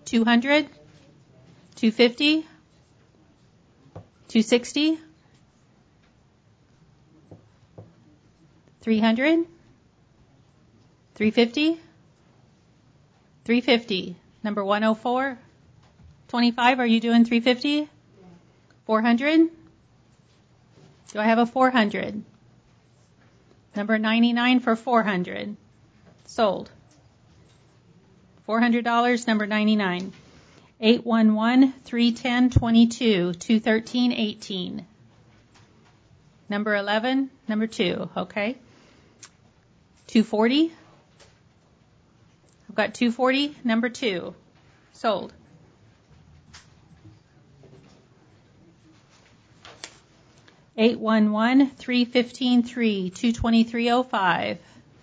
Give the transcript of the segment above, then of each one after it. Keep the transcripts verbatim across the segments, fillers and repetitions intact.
two hundred, two fifty, two sixty, three hundred, three fifty, three fifty. Number one oh four, twenty-five, are you doing three fifty? four hundred? Do I have a four hundred? Number ninety-nine for four hundred. Sold. four hundred dollars, number ninety-nine. eight one one, three ten, twenty-two, two thirteen, eighteen. Number eleven, number two, okay. two forty. I've got two forty, number two. Sold. eight one one, three fifteen, three, two twenty-three oh five.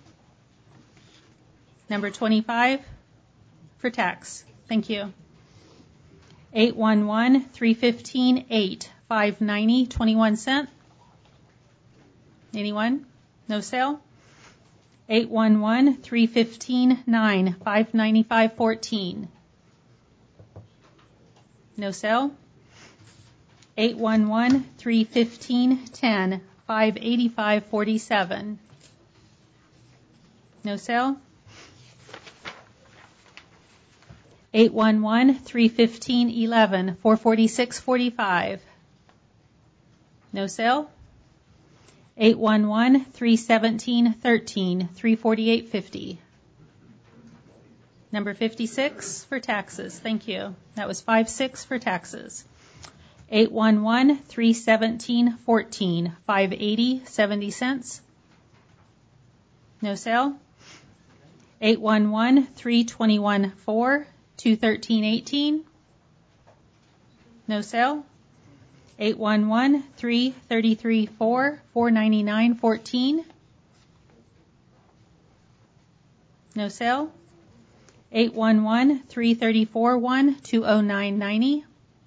Number twenty-five for tax. Thank you. eight one one, three fifteen, eight, five ninety, twenty-one cents. Anyone? No sale? eight one one, three fifteen, nine, five ninety-five, fourteen. No sale? eight one one, three fifteen, ten, five eighty-five, forty-seven. No sale? eight one one, three fifteen, eleven, four forty-six, forty-five. No sale? eight one one, three seventeen, thirteen, three forty-eight, fifty. Number fifty-six for taxes. Thank you. That was five six for taxes. eight one one, three seventeen, fourteen, five eighty, seventy cents. No sale. eight one one, three twenty-one, four, two thirteen, eighteen. No sale. eight one one, three thirty-three, four, four ninety-nine, fourteen. No sale. eight one one, three thirty-four, one, two oh nine, ninety.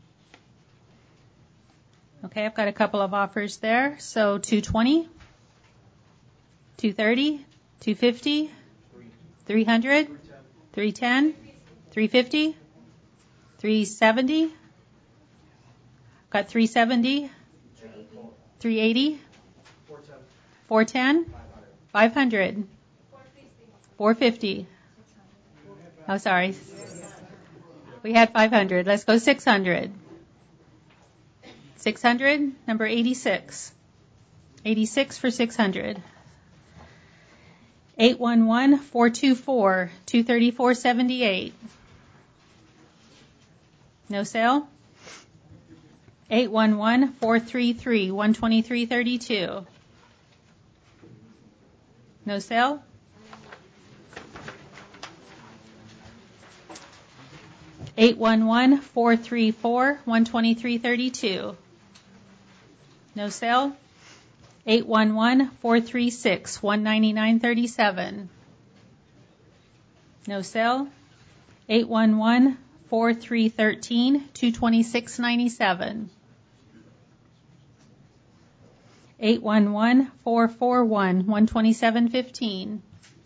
Okay, I've got a couple of offers there. So two twenty, two thirty, two fifty, three hundred, three ten, three fifty, three seventy. Got three seventy, three eighty, four ten, five hundred, four fifty. Oh, sorry. We had five hundred. Let's go six hundred. six hundred, number eighty-six. eighty-six for six hundred. eight one one, four two four, two thirty-four, seventy-eight. No sale. eight one one, four three three, one twenty-three, thirty-two. No sale. eight one one, four three four, one twenty-three, thirty-two. No sale. eight one one, four three six, one ninety-nine, thirty-seven. No sale. eight one one, four three one three, two twenty-six, ninety-seven. eight one one, four four one, one twenty-seven, fifteen.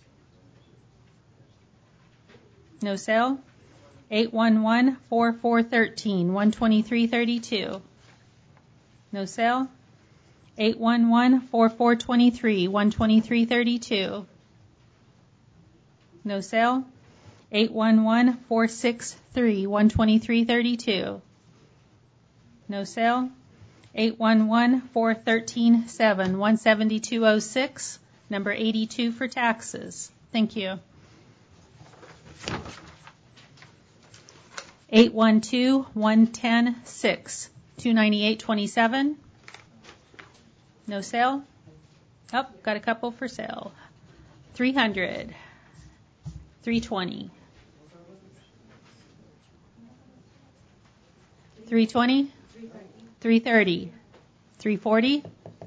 No sale. eight one one, four four one three, one twenty-three, thirty-two. No sale. eight one one, four four two three, one twenty-three, thirty-two. No sale. eight one one, four six three, one twenty-three, thirty-two. No sale. eight one one, four one three, seven, one seventy-two oh six. Number eighty-two for taxes. Thank you. eight one two, one ten, six, two ninety-eight, twenty-seven. No sale. Oh, got a couple for sale. three hundred. three twenty. three twenty. three thirty. three forty.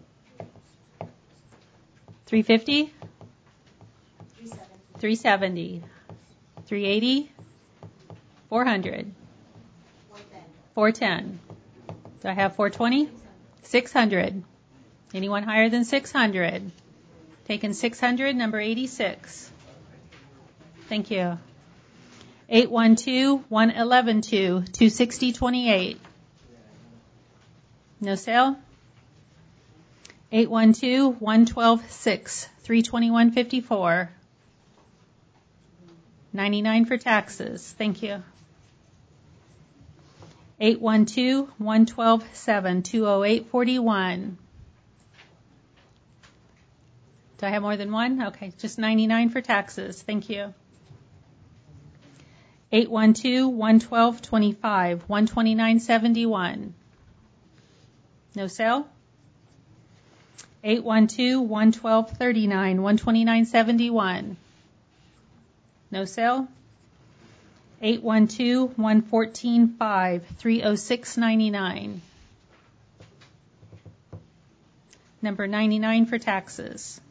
three fifty. three seventy. three eighty. four hundred. four ten. Do I have four twenty? six hundred. Anyone higher than six hundred? Taking six hundred, number eighty-six. Thank you. eight one two, one eleven two, two sixty twenty-eight. No sale. eight one two, one twelve six, three twenty-one fifty-four. ninety-nine for taxes. Thank you. eight one two, one twelve seven, two oh eight forty-one. Do I have more than one? Okay, just ninety-nine for taxes. Thank you. eight one two, one twelve twenty-five, one twenty-nine seventy-one. No sale. eight one two, one twelve thirty-nine, one twenty-nine seventy-one. No sale. eight one two, one fourteen five, three oh six ninety-nine. Number ninety-nine for taxes.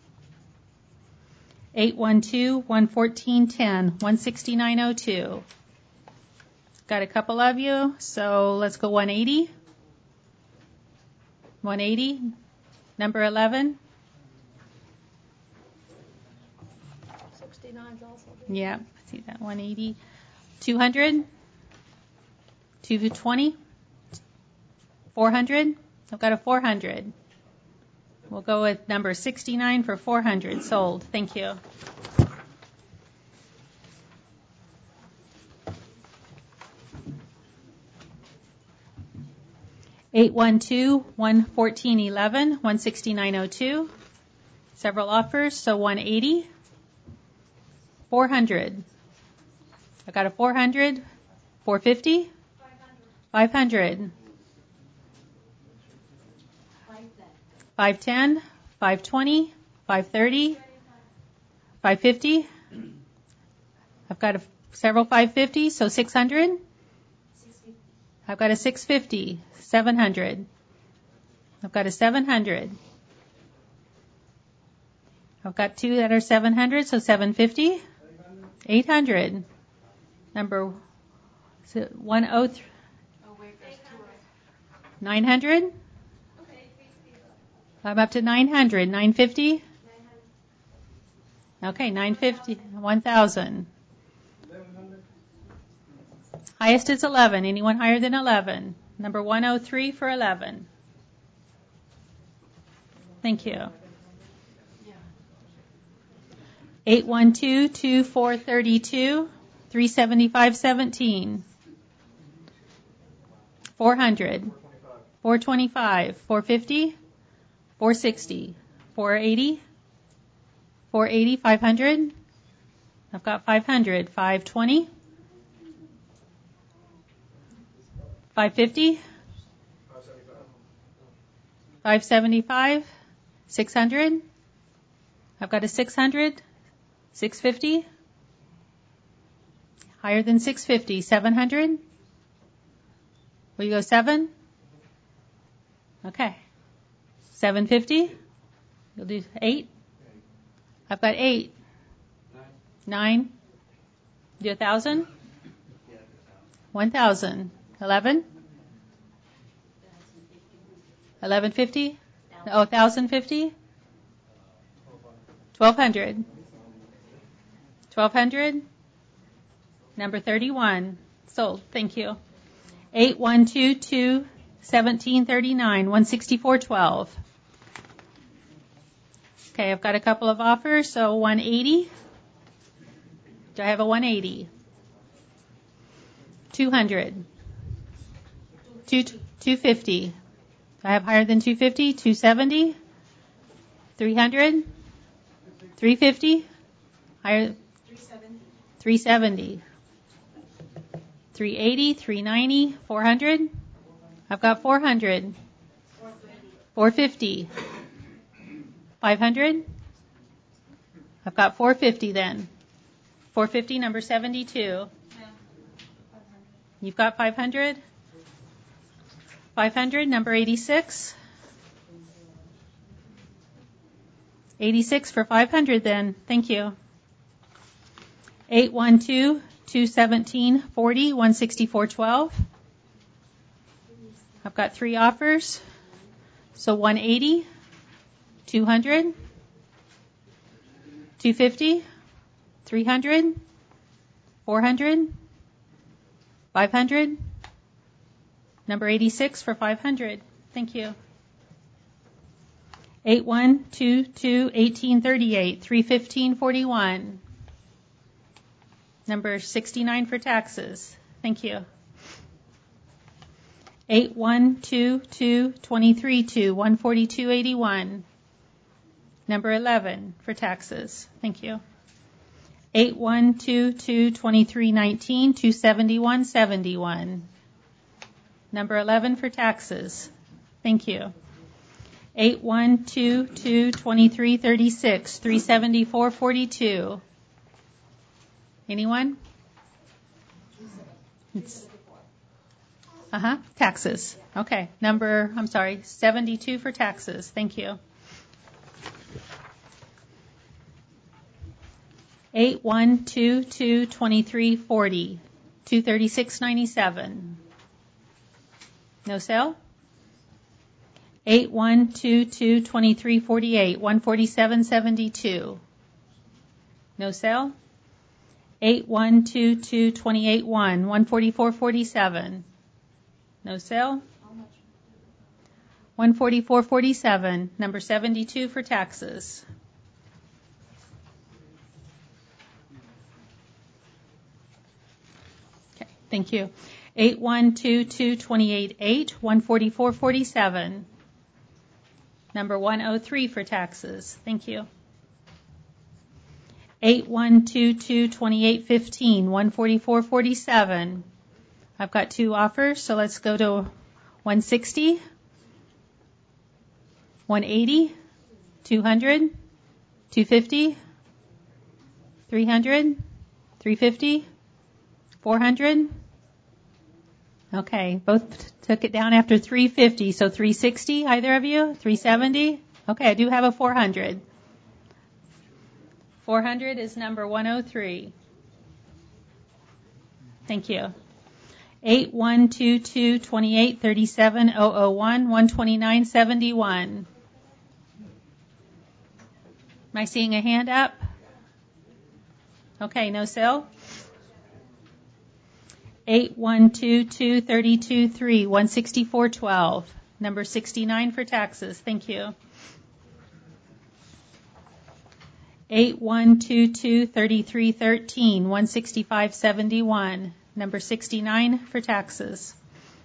eight one two, one fourteen ten, one sixty-nine oh two. Got a couple of you, so let's go one eighty. one eighty. Number eleven. sixty-nine's also good. Yeah, I see that. one eighty. two hundred. two twenty. four hundred. I've got a four hundred. We'll go with number sixty-nine for four hundred. Sold. Thank you. eight one two, one fourteen eleven, one sixty-nine oh two. Several offers, so one eighty. four hundred. I got a four hundred. four fifty. five hundred. five ten. five twenty. five thirty. five fifty. I've got a, several five fifty, so six hundred. I've got a six fifty. seven hundred. I've got a seven hundred. I've got two that are seven hundred, so seven fifty. eight hundred. Number one oh three. nine hundred. I'm up to nine hundred. nine fifty. Okay, nine fifty. one thousand. Highest is eleven. Anyone higher than eleven? Number one oh three for eleven. Thank you. eight one two, two four three two, three seventy-five seventeen. four hundred. four twenty-five. four fifty. four sixty. four eighty. four eighty. five hundred. I've got five hundred. five twenty. five fifty. five seventy-five. six hundred. I've got a six hundred. six fifty. Higher than six fifty. seven hundred. Will you go seven? Okay. seven fifty. You'll do eight. I've got eight. Nine. Do a thousand. One thousand. Eleven. Eleven fifty. Oh, thousand fifty. Twelve hundred. Twelve hundred. Number thirty-one. Sold. Thank you. Eight one two two seventeen thirty nine one sixty four twelve. Okay, I've got a couple of offers. So one eighty. Do I have a one eighty? Two hundred. Two two fifty. Do I have higher than two fifty? Two seventy. Three hundred. Three fifty. Higher. Three seventy. Three eighty. Three ninety. Four hundred. I've got four hundred. Four fifty. Five hundred. I've got four fifty then. Four fifty. Number seventy two. You've got five hundred. Five hundred. Number eighty six. Eighty six for five hundred then. Thank you. Eight one two two seventeen forty one sixty four twelve. I've got three offers. So one eighty. Two hundred. Two fifty. Three hundred. four hundred, five hundred, number eighty-six for five hundred. Thank you. eight one two two, eighteen thirty-eight, three fifteen forty-one. Number sixty-nine for taxes. Thank you. eight one two two, twenty-three two, one forty-two eighty-one. Number eleven for taxes. Thank you. eight one two two, twenty-three nineteen, two seventy-one seventy-one. Number eleven for taxes. Thank you. eight one two two, twenty-three thirty-six, three seventy-four forty-two. Anyone? It's, uh-huh, taxes. Okay, number, I'm sorry, seventy-two for taxes. Thank you. eight one two two, twenty-three forty, two thirty-six ninety-seven. No sale? eight one two two, twenty-three forty-eight, one forty-seven seventy-two. No sale? eight one two two, twenty-eight one, one forty-four forty-seven. No sale? one forty-four forty-seven, number seventy-two for taxes. Okay, thank you. eight one two two, twenty-eight eight, one forty-four forty-seven. Number one oh three for taxes. Thank you. eight one two two, twenty-eight fifteen, one forty-four forty-seven. I've got two offers, so let's go to one sixty, one eighty, two hundred, two fifty, three hundred, three fifty, four hundred. Okay, both took it down after three fifty, so three sixty, either of you? three seventy? Okay, I do have a four hundred. four hundred is number one oh three. Thank you. eight one two two, twenty-eight thirty-seven oh oh one, one twenty-nine seventy-one. Am I seeing a hand up? Okay, no sale. eight one two two, thirty-two three, one sixty-four twelve. Number sixty-nine for taxes. Thank you. eight one two two, thirty-three thirteen, one sixty-five seventy-one. Number sixty-nine for taxes.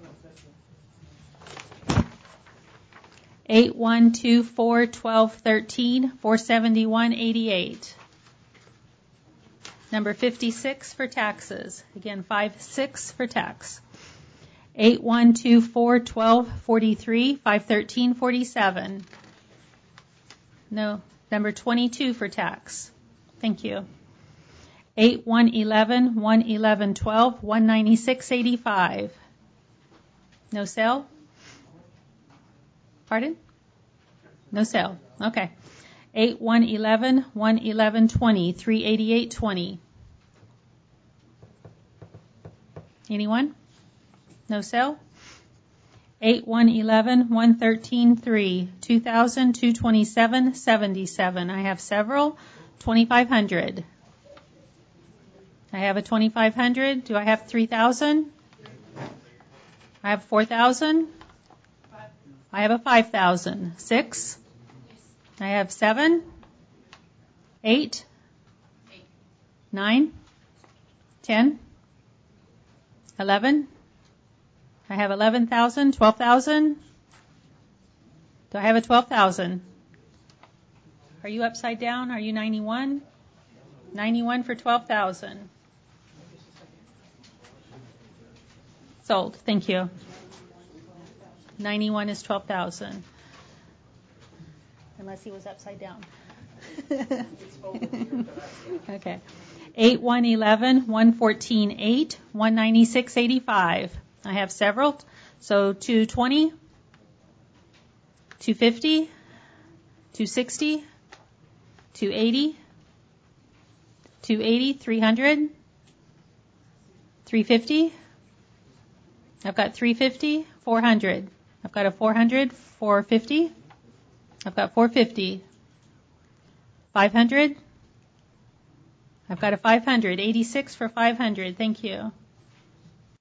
eight one two four, twelve thirteen, four seventy-one eighty-eight. Number fifty-six for taxes. Again, five six for tax. eight one two four, twelve forty-three, five thirteen forty-seven. No. Number twenty-two for tax. Thank you. eight one eleven, one eleven twelve, one ninety-six eighty-five. No sale? Pardon? No sale. Okay. eight one eleven, one eleven twenty, three eighty-eight twenty. Anyone? No sale? eight one eleven, one thirteen three, two thousand, two twenty-seven seventy-seven. I have several. twenty-five hundred. I have a twenty-five hundred. Do I have three thousand? I have four thousand. I have a five thousand. Six. I have seven. Eight. Nine. Ten. Eleven. I have eleven thousand. Twelve thousand. Do I have a twelve thousand? Are you upside down? Are you ninety-one? ninety-one for twelve thousand. Sold. Thank you. ninety-one is twelve thousand. Unless he was upside down. Okay. eight one eleven, one fourteen eight, one ninety-six eighty-five. I have several. So two twenty, two fifty, two sixty, two eighty, two eighty, three hundred, three fifty. I've got three fifty, four hundred. I've got a four hundred, four fifty. I've got four fifty. five hundred. I've got a five hundred. eighty-six for five hundred. Thank you.